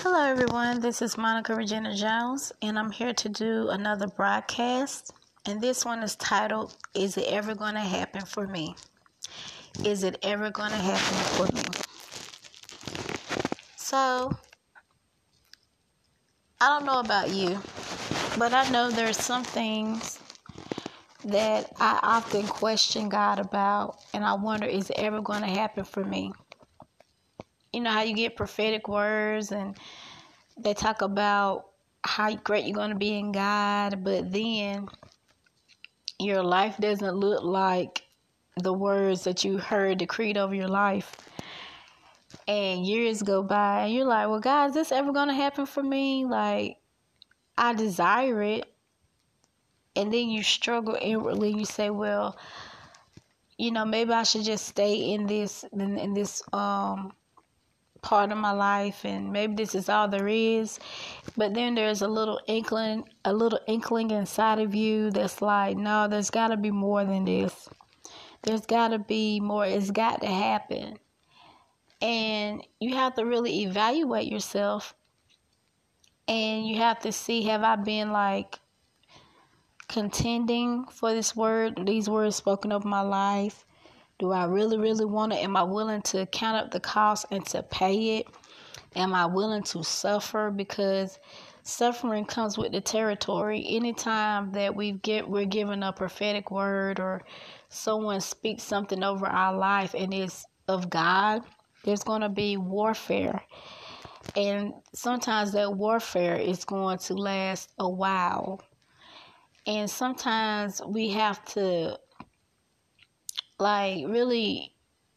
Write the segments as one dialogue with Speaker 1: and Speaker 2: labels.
Speaker 1: Hello, everyone. This is Monica Regina Jones, and I'm here to do another broadcast. And this one is titled, Is It Ever Going to Happen for Me? Is it ever going to happen for me? So, I don't know about you, but I know there's some things that I often question God about, and I wonder, is it ever going to happen for me? You know how you get prophetic words and they talk about how great you're going to be in God, but then your life doesn't look like the words that you heard decreed over your life. And years go by and you're like, well, God, is this ever going to happen for me? Like, I desire it. And then you struggle inwardly. You say, well, maybe I should just stay in this part of my life, and maybe this is all there is. But then there's a little inkling inside of you that's like, no, there's got to be more than this. There's got to be more. It's got to happen. And you have to really evaluate yourself, and you have to see, have I been like contending for these words spoken over my life? Do I really, really want it? Am I willing to count up the cost and to pay it? Am I willing to suffer? Because suffering comes with the territory. Anytime that we're given a prophetic word or someone speaks something over our life and it's of God, there's going to be warfare. And sometimes that warfare is going to last a while. And sometimes we have to really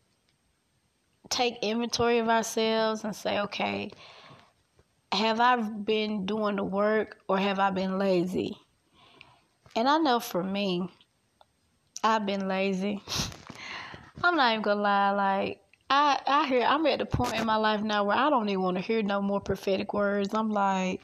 Speaker 1: take inventory of ourselves and say, okay, have I been doing the work or have I been lazy? And I know for me, I've been lazy. I'm not even gonna lie. I'm at the point in my life now where I don't even want to hear no more prophetic words. I'm like,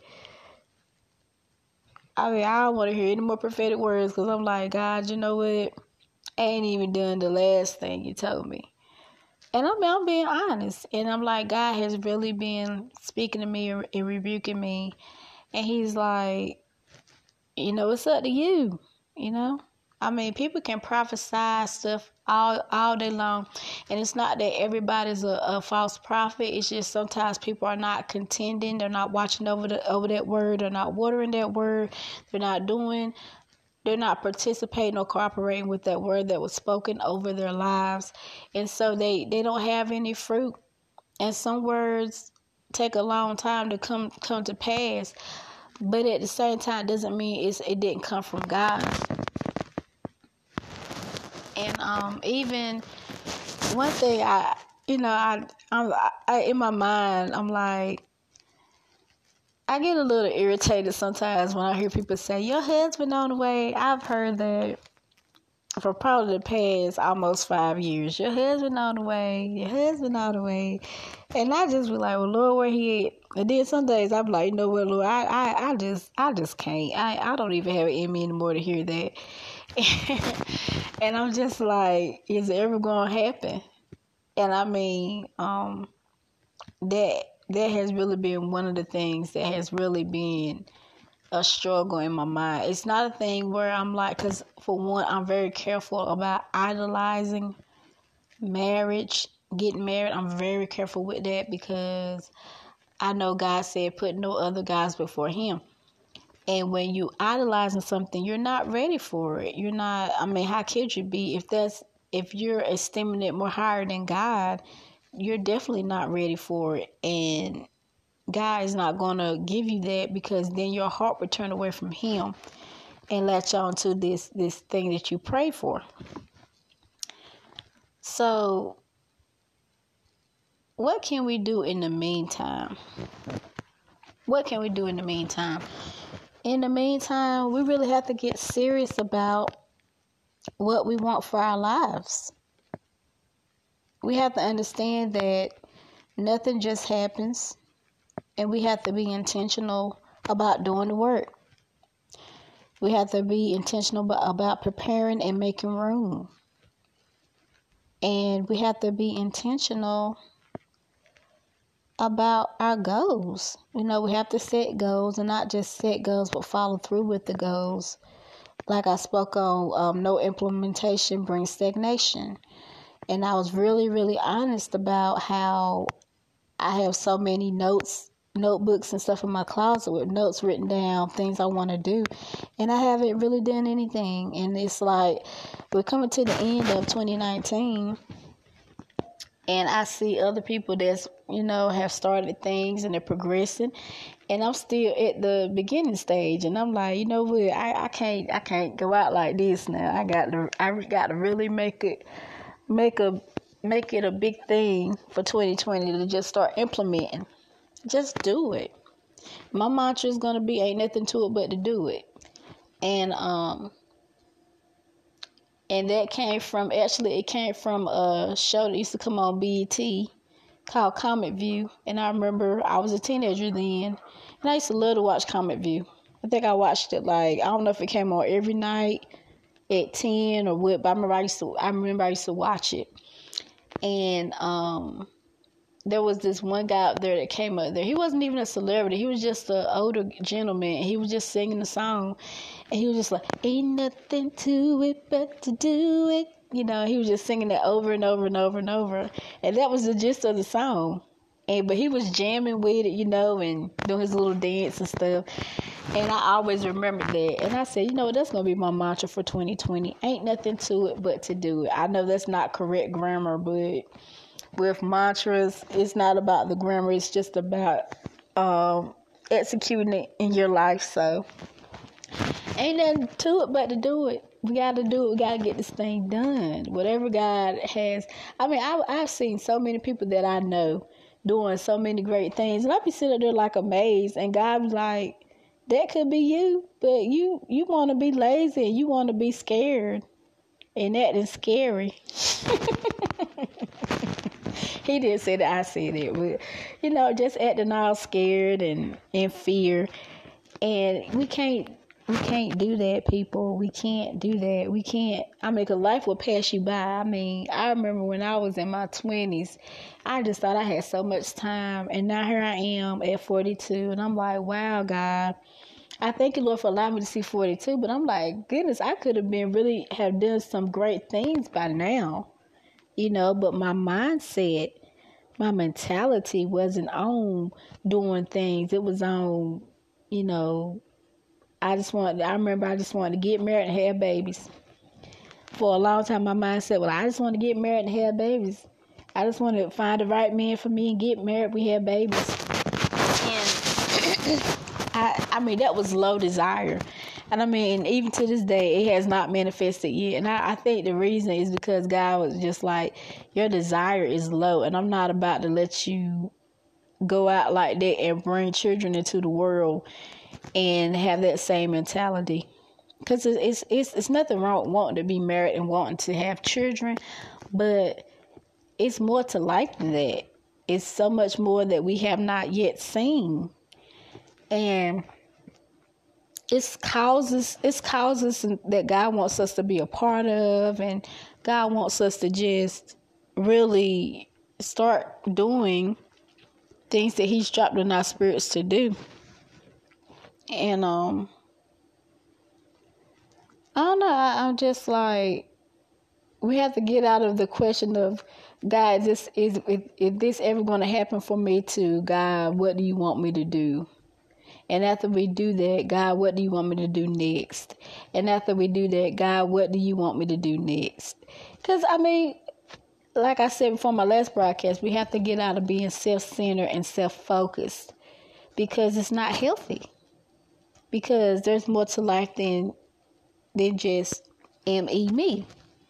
Speaker 1: I don't want to hear any more prophetic words because I'm like, God, you know what? I ain't even done the last thing you told me. And I'm being honest. And I'm like, God has really been speaking to me and rebuking me. And he's like, it's up to you, people can prophesy stuff all day long. And it's not that everybody's a false prophet. It's just sometimes people are not contending. They're not watching over that word. They're not watering that word. They're not participating or cooperating with that word that was spoken over their lives. And so they don't have any fruit. And some words take a long time to come to pass. But at the same time, doesn't mean it didn't come from God. And even one thing I'm in my mind, I'm like, I get a little irritated sometimes when I hear people say, your husband on the way. I've heard that for probably the past almost 5 years. Your husband on the way. Your husband on the way. And I just be like, well, Lord, where he at? And then some days I'm like, you know what, Lord, I just can't. I don't even have it in me anymore to hear that. And I'm just like, is it ever going to happen? And I mean, that has really been one of the things that has really been a struggle in my mind. It's not a thing where I'm like, because for one, I'm very careful about idolizing marriage, getting married. I'm very careful with that because I know God said put no other gods before him. And when you idolizing something, you're not ready for it. You're not, how could you be? If you're esteeming it more higher than God, you're definitely not ready for it. And God is not going to give you that, because then your heart will turn away from him and latch on to this thing that you pray for. So what can we do in the meantime? What can we do in the meantime? In the meantime, we really have to get serious about what we want for our lives. We have to understand that nothing just happens, and we have to be intentional about doing the work. We have to be intentional about preparing and making room. And we have to be intentional about our goals. You know, we have to set goals, and not just set goals, but follow through with the goals. Like I spoke on, no implementation brings stagnation. And I was really, really honest about how I have so many notebooks and stuff in my closet with notes written down, things I want to do. And I haven't really done anything. And it's like we're coming to the end of 2019. And I see other people that's, have started things and they're progressing. And I'm still at the beginning stage. And I'm like, you know what, I can't go out like this now. I got to really make it a big thing for 2020 to just start implementing. Just do it. My mantra is gonna be ain't nothing to it but to do it. And that came from a show that used to come on BET called Comic View. And I remember I was a teenager then, and I used to love to watch Comic View. I think I watched it I don't know if it came on every night at 10 or what, but I remember I used to watch it. And there was this one guy up there that came up there. He wasn't even a celebrity. He was just an older gentleman. He was just singing the song. And he was just like, ain't nothing to it but to do it. He was just singing that over and over and over and over. And that was the gist of the song. But he was jamming with it, and doing his little dance and stuff. And I always remembered that. And I said, that's going to be my mantra for 2020. Ain't nothing to it but to do it. I know that's not correct grammar, but with mantras, it's not about the grammar. It's just about executing it in your life. So ain't nothing to it but to do it. We got to do it. We got to get this thing done. Whatever God has. I mean, I've seen so many people that I know doing so many great things. And I be sitting there amazed. And God was like, that could be you. But you want to be lazy and you want to be scared. And that is scary. He didn't say that, I said it. But, just acting all scared and in fear. And we can't do that, people. We can't do that. We can't. Cause life will pass you by. I remember when I was in my 20s, I just thought I had so much time. And now here I am at 42. And I'm like, wow, God. I thank you, Lord, for allowing me to see 42. But I'm like, goodness, I could have have done some great things by now. But my mindset, my mentality wasn't on doing things. It was on, I remember I just wanted to get married and have babies. For a long time, my mindset, I just want to get married and have babies. I just want to find the right man for me and get married. We have babies. And that was low desire. And even to this day, it has not manifested yet. And I think the reason is because God was just like, your desire is low. And I'm not about to let you go out like that and bring children into the world and have that same mentality. Because it's nothing wrong with wanting to be married and wanting to have children. But it's more to life than that. It's so much more that we have not yet seen. And it's causes that God wants us to be a part of, and God wants us to just really start doing things that He's dropped in our spirits to do. And I don't know, I'm just like, we have to get out of the question of, God, is this ever going to happen for me too? God, what do you want me to do? And after we do that, God, what do you want me to do next? And after we do that, God, what do you want me to do next? Because, like I said before my last broadcast, we have to get out of being self-centered and self-focused, because it's not healthy. Because there's more to life than just me.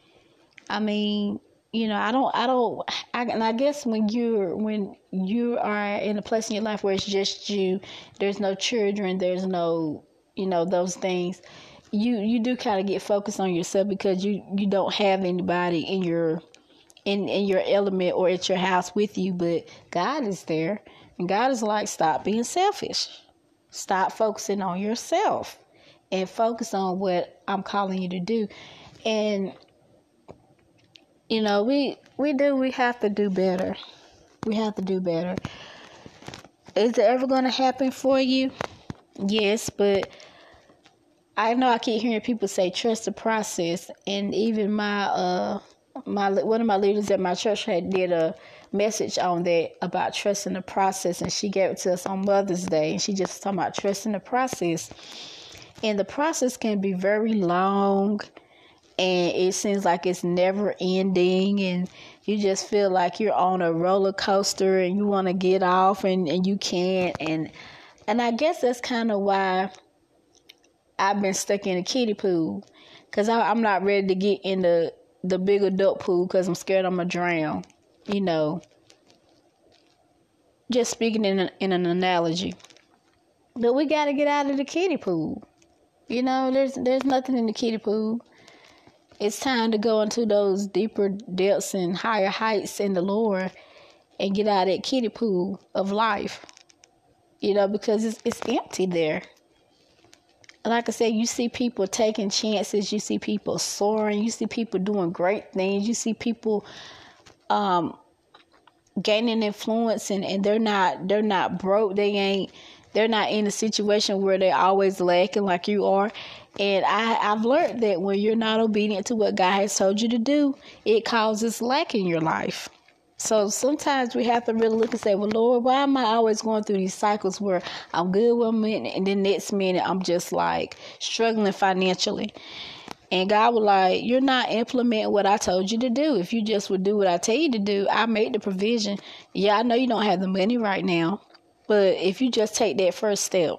Speaker 1: I guess when you are in a place in your life where it's just you, there's no children, there's no, those things, you do kind of get focused on yourself, because you don't have anybody in your element or at your house with you, but God is there. And God is like, stop being selfish. Stop focusing on yourself and focus on what I'm calling you to do. And we have to do better. We have to do better. Is it ever going to happen for you? Yes, but I know I keep hearing people say trust the process, and even my one of my leaders at my church had did a message on that about trusting the process, and she gave it to us on Mother's Day, and she just talking about trusting the process, and the process can be very long, and it seems like it's never ending, and you just feel like you're on a roller coaster, and you want to get off, and you can't, and I guess that's kind of why I've been stuck in a kiddie pool, because I'm not ready to get in the big adult pool because I'm scared I'm going to drown, you know. Just speaking in an analogy. But we got to get out of the kiddie pool. You know, there's nothing in the kiddie pool. It's time to go into those deeper depths and higher heights in the Lord and get out of that kiddie pool of life. You know, because it's empty there. Like I said, you see people taking chances. You see people soaring. You see people doing great things. You see people gaining influence, and they're not broke. They're not in a situation where they're always lacking like you are. And I've learned that when you're not obedient to what God has told you to do, it causes lack in your life. So sometimes we have to really look and say, well, Lord, why am I always going through these cycles where I'm good one minute and then next minute I'm just like struggling financially? And God was like, you're not implementing what I told you to do. If you just would do what I tell you to do, I made the provision. Yeah, I know you don't have the money right now, but if you just take that first step,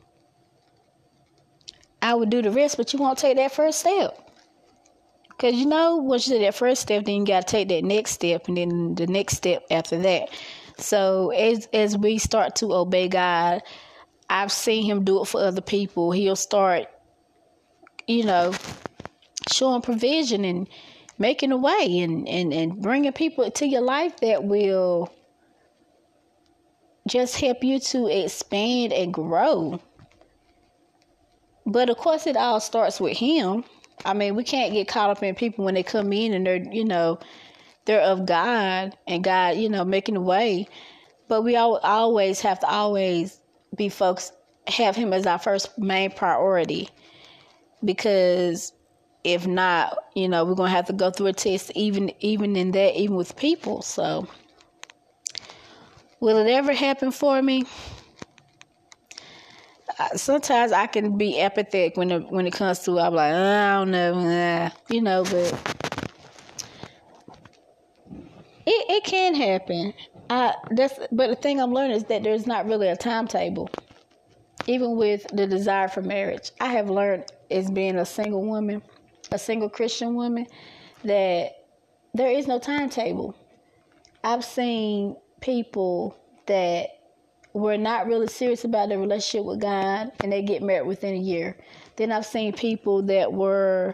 Speaker 1: I would do the rest, but you won't take that first step. Because, you know, once you do that first step, then you got to take that next step and then the next step after that. So as we start to obey God, I've seen him do it for other people. He'll start, you know, showing provision and making a way and bringing people to your life that will just help you to expand and grow. But, of course, it all starts with him. I mean, we can't get caught up in people when they come in and they're, you know, they're of God and God, you know, making a way. But we always have to be focused, have him as our first main priority. Because if not, you know, we're going to have to go through a test even in that, even with people. So, will it ever happen for me? Sometimes I can be apathetic when it comes to it. I'm like, I don't know, you know, but it can happen. But the thing I'm learning is that there's not really a timetable. Even with the desire for marriage, I have learned as being a single woman, a single Christian woman, that there is no timetable. I've seen people that were not really serious about their relationship with God, and they get married within a year. Then I've seen people that were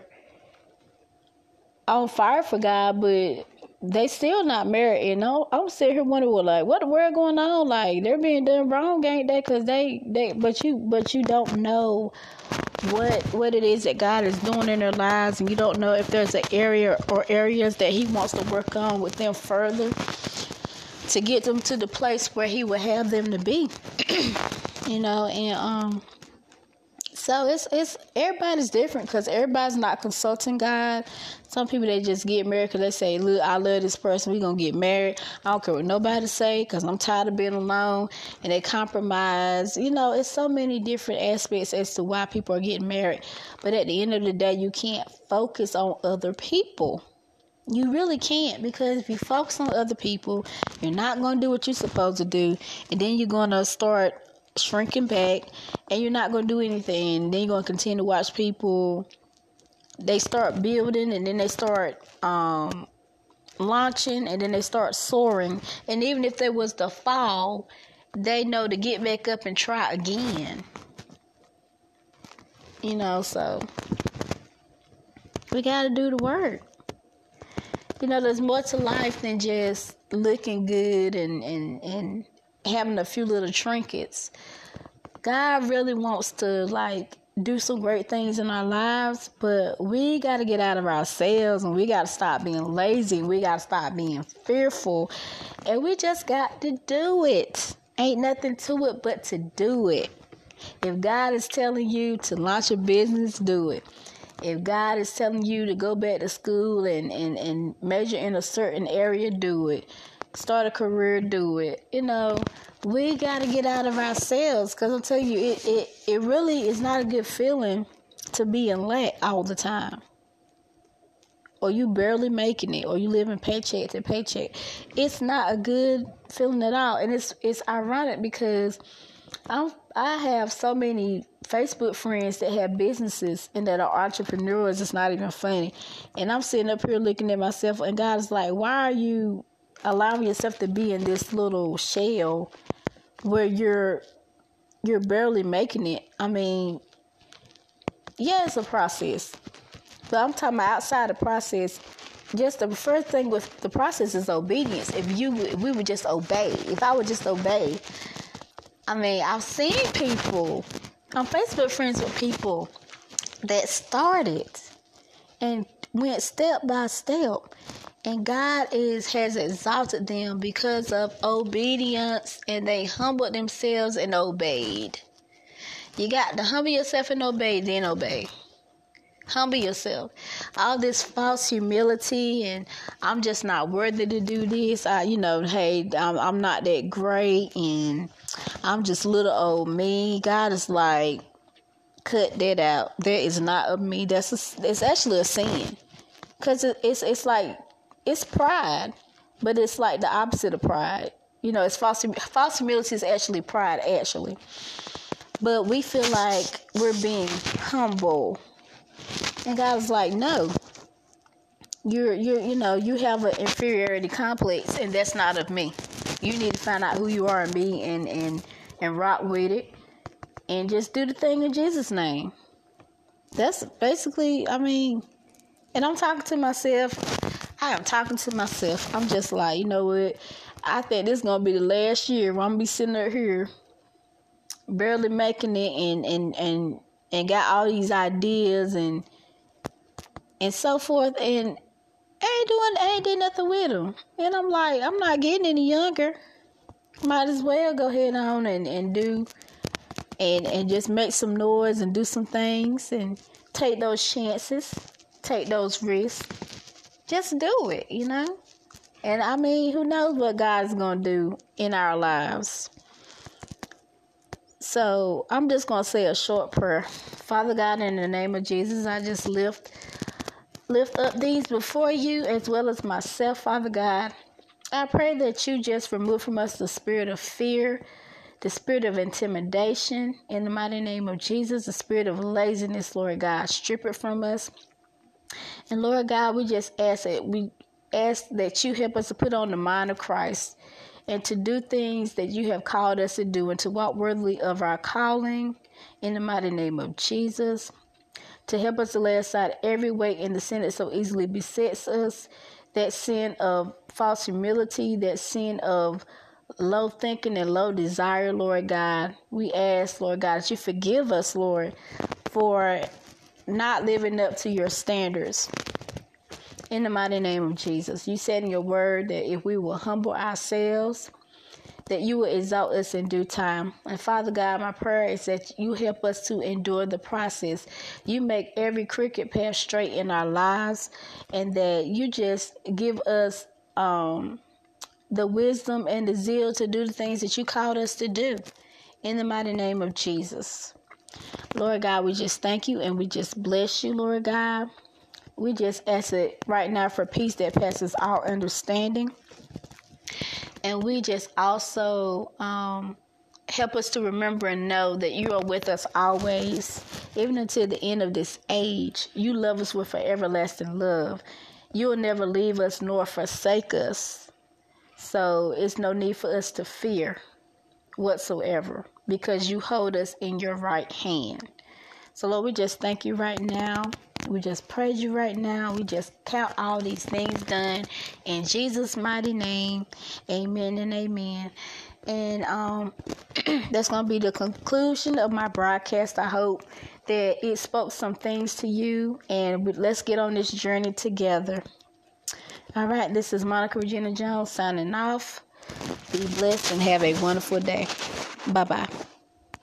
Speaker 1: on fire for God, but they still not married. And I'm sitting here wondering, well, like, what the world going on? Like, they're being done wrong, ain't they? Because but you don't know what it is that God is doing in their lives, and you don't know if there's an area or areas that he wants to work on with them further to get them to the place where he would have them to be. You know, and so it's everybody's different, because everybody's not consulting God. Some people, they just get married because they say, look, I love this person, we're going to get married. I don't care what nobody say because I'm tired of being alone. And they compromise. You know, it's so many different aspects as to why people are getting married. But at the end of the day, you can't focus on other people. You really can't, because if you focus on other people, you're not going to do what you're supposed to do. And then you're going to start shrinking back, and you're not going to do anything. And then you're going to continue to watch people. They start building, and then they start launching, and then they start soaring. And even if there was to fall, they know to get back up and try again. You know, so we got to do the work. You know, there's more to life than just looking good and having a few little trinkets. God really wants to, like, do some great things in our lives, but we got to get out of ourselves, and we got to stop being lazy, and we got to stop being fearful, and we just got to do it. Ain't nothing to it but to do it. If God is telling you to launch a business, do it. If God is telling you to go back to school and major in a certain area, do it. Start a career, do it. We got to get out of ourselves, because I'll tell you, it really is not a good feeling to be in lack all the time. Or you barely making it, or you living paycheck to paycheck. It's not a good feeling at all. And it's ironic because I have so many Facebook friends that have businesses and that are entrepreneurs. It's not even funny. And I'm sitting up here looking at myself, and God is like, why are you allowing yourself to be in this little shell where you're barely making it? I mean, yeah, it's a process. But I'm talking about outside the process. Just the first thing with the process is obedience. If we would just obey. If I would just obey. I mean, I've seen people. I'm Facebook friends with people that started and went step by step. And God has exalted them because of obedience. And they humbled themselves and obeyed. You got to humble yourself and obey, then obey. Humble yourself. All this false humility and I'm just not worthy to do this. I'm not that great and I'm just little old me. God is like, cut that out. That is not of me. It's actually a sin. Because it's like, it's pride, but it's like the opposite of pride. It's false humility is actually pride, actually. But we feel like we're being humble. And God was like, no, you have an inferiority complex, and that's not of me. You need to find out who you are and be and rock with it and just do the thing in Jesus' name. That's basically, and I'm talking to myself. I am talking to myself. I'm just like, you know what? I think this is going to be the last year where I'm going to be sitting up here barely making it and got all these ideas and so forth, and I ain't did nothing with them. And I'm like, I'm not getting any younger. Might as well go ahead on and do and just make some noise and do some things and take those chances, take those risks. Just do it, And who knows what God's gonna do in our lives. So I'm just gonna say a short prayer. Father God, in the name of Jesus, I just lift up these before you as well as myself, Father God. I pray that you just remove from us the spirit of fear, the spirit of intimidation, in the mighty name of Jesus, the spirit of laziness, Lord God. Strip it from us. And Lord God, we just ask that you help us to put on the mind of Christ and to do things that you have called us to do and to walk worthily of our calling, in the mighty name of Jesus. To help us to lay aside every weight and the sin that so easily besets us, that sin of false humility, that sin of low thinking and low desire, Lord God. We ask, Lord God, that you forgive us, Lord, for not living up to your standards. In the mighty name of Jesus. You said in your word that if we will humble ourselves, that you will exalt us in due time. And Father God, my prayer is that you help us to endure the process. You make every crooked path straight in our lives, and that you just give us the wisdom and the zeal to do the things that you called us to do. In the mighty name of Jesus. Lord God, we just thank you and we just bless you, Lord God. We just ask it right now for peace that passes all understanding. And we just also help us to remember and know that you are with us always, even until the end of this age. You love us with an everlasting love. You will never leave us nor forsake us. So it's no need for us to fear whatsoever, because you hold us in your right hand. So Lord, we just thank you right now. We just praise you right now. We just count all these things done in Jesus' mighty name. Amen and amen. And that's going to be the conclusion of my broadcast. I hope that it spoke some things to you, and let's get on this journey together. All right, this is Monica Regina Jones signing off. Be blessed and have a wonderful day. Bye-bye.